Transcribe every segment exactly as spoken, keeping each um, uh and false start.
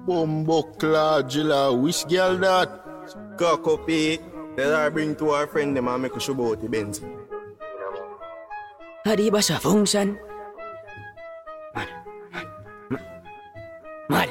Bumbo Clargilla, which girl that? Copy. Let her bring to our friend them and make a show about the Benz. Adi basha function. Mad, mad, mad.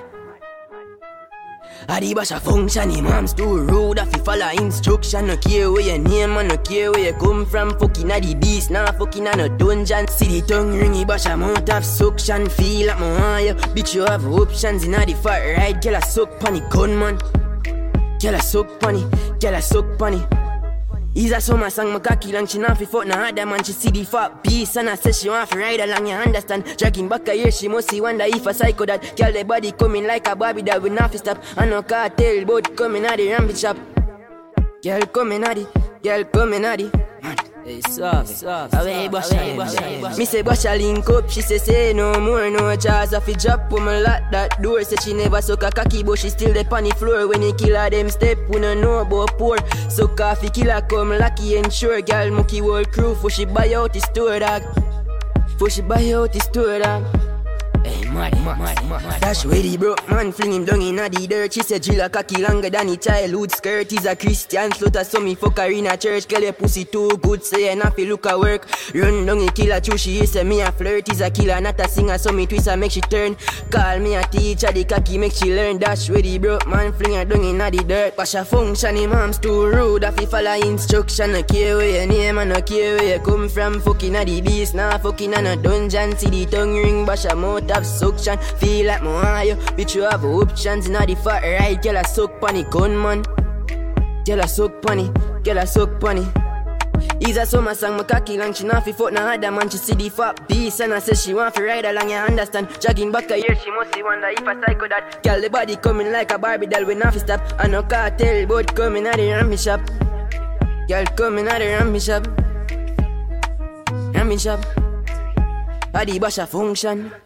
Adi basha function. Him arms too rude. If you follow instruction, no care where your name and no care where you come from. Fucking a the beast, nah fucking a no dungeon. See the tongue ring, he basha mouth of suction. Feel like my want you, bitch you have options. Inna the fat ride, girl a suck pon the gunman. Girl a suck pon it, girl a suck pon it. Is a summer song, my cocky long, she not fi fuck no other man. She see the fat beast and I say she want to ride along, you understand? Dragging back a year, she must see wonder if a psycho that. Girl, the body coming like a Barbie that will not fi stop. And no cartel, but coming at the rampage shop. Girl, coming at it, girl, coming at it. Hey, soft, soft, away, basha, me say basha link up, she say say no more, no chance of a drop. Woman lock that door, say she never suck a cocky, but she still dey on the floor. When he kill her, them step, we no know about poor. Suck off, he kill her, come lucky and sure. Girl, monkey whole crew, for she buy out the store, dog. For she buy out the store, dog. Hey, mad, mad, mad, mad. Dash where the broke man fling him down in a the dirt. She said drill a cocky longer than his childhood skirt. He's a Christian slaughter, so me fuck her in a church. Girl, your pussy too good, say you not fi look at work. Run down he kill her true, she say me a flirt. He's a killer, not a singer, so me twist her make she turn. Call me a teacher, the cocky make she learn. Dash where the broke man fling her down in a the dirt. Basha function, him arms too rude. If he follow instruction, no care where your name and no care where you come from. Fucking a the beast, nah fucking a no dungeon. See the tongue ring, basha mouth of suction. Feel like my want you, bitch you have options. Inna the fat right, girl a suck pon it, gunman. Girl a suck pon it, girl a suck pon it. Is a summer song, my cocky long, she not fi fuck no other man. She see the fat beast and I say she want fi ride along, you understand? Dragging back a year, she must see wonder if a psycho that. Girl the body coming like a Barbie doll, we not fi stop. And no cartel, but coming at the rampage shop. Girl coming at the rampage shop. Rampage shop. Adi basha function.